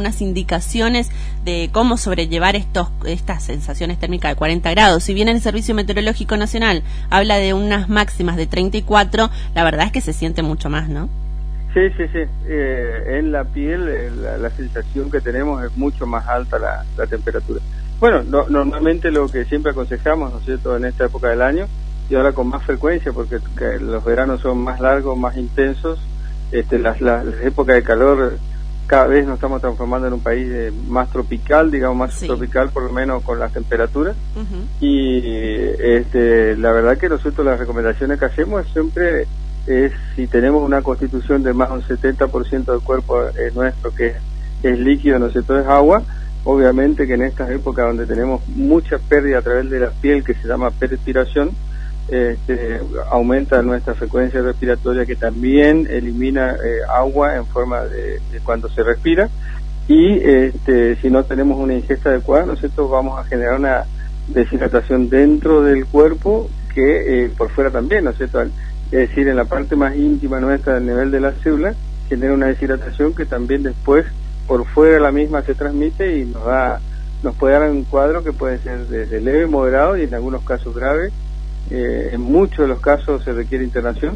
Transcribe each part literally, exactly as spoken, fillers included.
algunas indicaciones de cómo sobrellevar estos estas sensaciones térmicas de cuarenta grados. Si bien el Servicio Meteorológico Nacional habla de unas máximas de treinta y cuatro, la verdad es que se siente mucho más, ¿no? Sí, sí, sí. Eh, en la piel eh, la, la sensación que tenemos es mucho más alta la, la temperatura. Bueno, no, normalmente lo que siempre aconsejamos, ¿no es cierto?, en esta época del año, y ahora con más frecuencia, porque que los veranos son más largos, más intensos, este, las, las, las épocas de calor, cada vez nos estamos transformando en un país eh, más tropical, digamos, más sí. tropical, por lo menos con las temperaturas, uh-huh. y este, la verdad que nosotros las recomendaciones que hacemos siempre es, si tenemos una constitución de más de un setenta por ciento del cuerpo eh, nuestro que es, es líquido, ¿no es cierto?, es agua, obviamente que en estas épocas donde tenemos mucha pérdida a través de la piel, que se llama perspiración, Este, aumenta nuestra frecuencia respiratoria, que también elimina eh, agua en forma de, de cuando se respira, y este, si no tenemos una ingesta adecuada, nosotros vamos a generar una deshidratación dentro del cuerpo, que eh, por fuera también, ¿no es cierto?, es decir, en la parte más íntima nuestra, al nivel de las células, genera una deshidratación que también después por fuera la misma se transmite y nos da, nos puede dar un cuadro que puede ser desde leve, moderado y en algunos casos grave. Eh, en muchos de los casos se requiere internación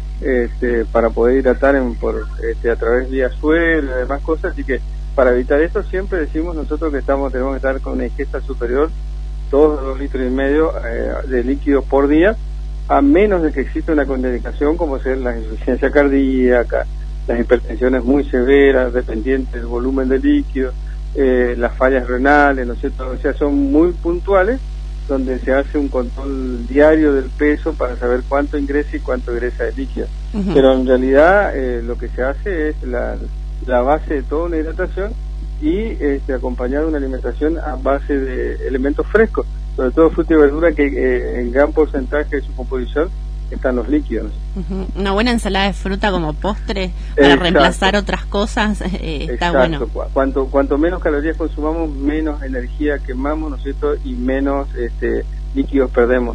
este, para poder hidratar en, por, este, a través vía suelo y demás cosas, así que para evitar esto siempre decimos nosotros que estamos tenemos que estar con una ingesta superior todos dos litros y medio eh, de líquidos por día, a menos de que exista una contraindicación como ser la insuficiencia cardíaca, las hipertensiones muy severas dependientes del volumen de líquido, eh, las fallas renales, ¿no es cierto?, o sea, son muy puntuales, donde se hace un control diario del peso para saber cuánto ingresa y cuánto egresa de líquido. Uh-huh. Pero en realidad eh, lo que se hace es la, la base de toda una hidratación y este, acompañado de una alimentación a base de elementos frescos, sobre todo fruta y verdura, que eh, en gran porcentaje de su composición están los líquidos. Uh-huh. Una buena ensalada de fruta como postre para Exacto. reemplazar otras cosas, eh, está Exacto. bueno. Cuanto, cuanto menos calorías consumamos, menos energía quemamos, ¿no es cierto?, y menos este, líquidos perdemos.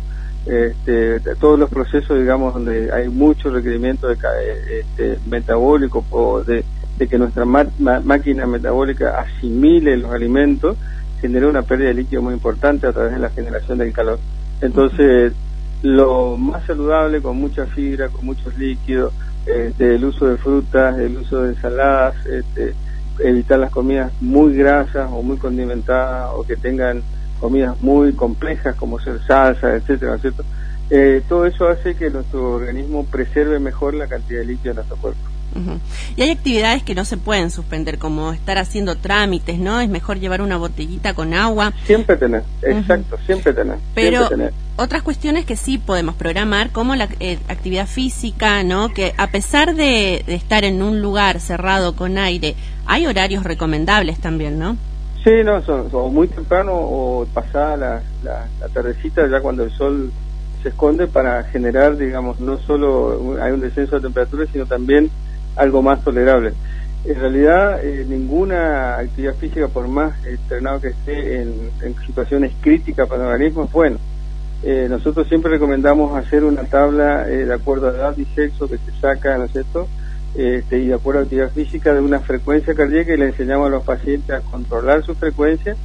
Este, todos los procesos, digamos, donde hay mucho requerimiento de este, metabólico o de, de que nuestra ma- ma- máquina metabólica asimile los alimentos, genera una pérdida de líquido muy importante a través de la generación del calor. Entonces, uh-huh. lo más saludable, con mucha fibra, con muchos líquidos, este, el uso de frutas, el uso de ensaladas, este, evitar las comidas muy grasas o muy condimentadas o que tengan comidas muy complejas como ser salsa, etcétera, ¿no es cierto? Eh, todo eso hace que nuestro organismo preserve mejor la cantidad de líquido de nuestro cuerpo. Uh-huh. Y hay actividades que no se pueden suspender, como estar haciendo trámites, ¿no? Es mejor llevar una botellita con agua. Siempre tener, exacto, uh-huh. siempre tener. Pero siempre tener. Otras cuestiones que sí podemos programar, como la eh, actividad física, ¿no? Que a pesar de, de estar en un lugar cerrado con aire, hay horarios recomendables también, ¿no? Sí, no, son, son muy temprano o pasada la, la, la tardecita, ya cuando el sol se esconde, para generar, digamos, no solo hay un descenso de temperatura, sino también algo más tolerable. En realidad, eh, ninguna actividad física, por más entrenado que esté en, en situaciones críticas para el organismo, es bueno. Eh, nosotros siempre recomendamos hacer una tabla eh, de acuerdo a edad y sexo que se saca, ¿no es cierto?, este, y de acuerdo a la actividad física, de una frecuencia cardíaca, y le enseñamos a los pacientes a controlar su frecuencia,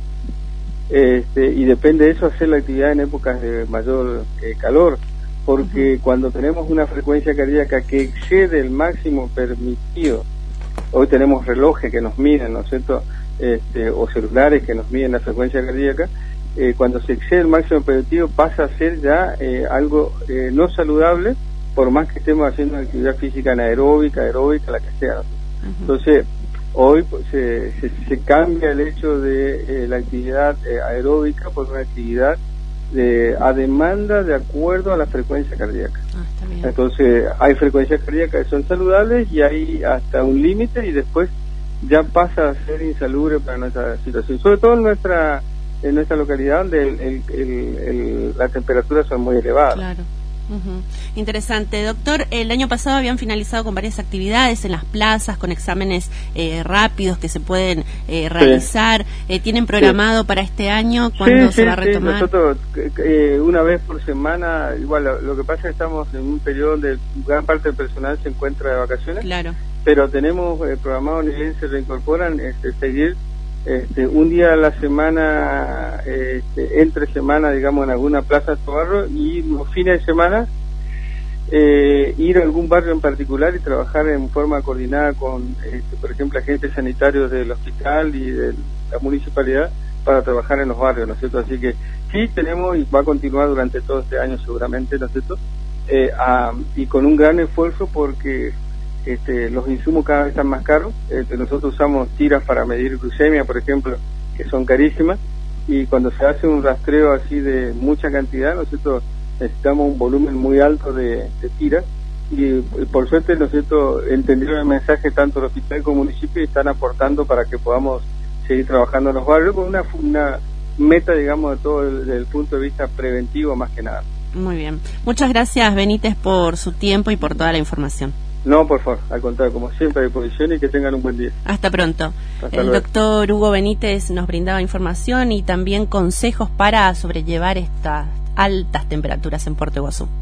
este, y depende de eso hacer la actividad en épocas de mayor eh, calor, porque uh-huh. cuando tenemos una frecuencia cardíaca que excede el máximo permitido, hoy tenemos relojes que nos miden, ¿no es cierto?, este, o celulares que nos miden la frecuencia cardíaca, eh, cuando se excede el máximo permitido pasa a ser ya eh, algo eh, no saludable, por más que estemos haciendo una actividad física anaeróbica, aeróbica, la que sea. Uh-huh. Entonces, hoy pues, se, se, se cambia el hecho de eh, la actividad eh, aeróbica por una actividad de, a demanda de acuerdo a la frecuencia cardíaca. Ah, está bien. Entonces, hay frecuencias cardíacas que son saludables y hay hasta un límite, y después ya pasa a ser insalubre para nuestra situación, sobre todo en nuestra en nuestra localidad, donde el, el, el, el, las temperaturas son muy elevadas. Claro. Uh-huh. Interesante. Doctor, el año pasado habían finalizado con varias actividades en las plazas, con exámenes eh, rápidos que se pueden eh, realizar. Sí. Eh, ¿Tienen programado sí. para este año cuándo sí, se sí, va a retomar? Sí, nosotros eh, una vez por semana, igual lo, lo que pasa es que estamos en un periodo donde gran parte del personal se encuentra de vacaciones. Claro. pero tenemos eh, programado, ni bien se reincorporan, este, seguir este, un día a la semana, este, entre semana, digamos, en alguna plaza de barrio, y los fines de semana eh, ir a algún barrio en particular y trabajar en forma coordinada con, este, por ejemplo, agentes sanitarios del hospital y de la municipalidad para trabajar en los barrios, ¿no es cierto? Así que sí tenemos y va a continuar durante todo este año seguramente, ¿no es cierto? Eh, a, y con un gran esfuerzo porque Este, los insumos cada vez están más caros. Este, nosotros usamos tiras para medir glucemia, por ejemplo, que son carísimas, y cuando se hace un rastreo así de mucha cantidad, nosotros necesitamos un volumen muy alto de, de tiras, y, y por suerte nosotros entendieron el mensaje tanto el hospital como el municipio y están aportando para que podamos seguir trabajando en los barrios con una, una meta, digamos, de todo el, desde el punto de vista preventivo más que nada. Muy bien. Muchas gracias, Benítez, por su tiempo y por toda la información. No, por favor, al contrario, como siempre a disposición, y que tengan un buen día. Hasta pronto. Hasta el luego. doctor Hugo Benítez nos brindaba información y también consejos para sobrellevar estas altas temperaturas en Puerto Iguazú.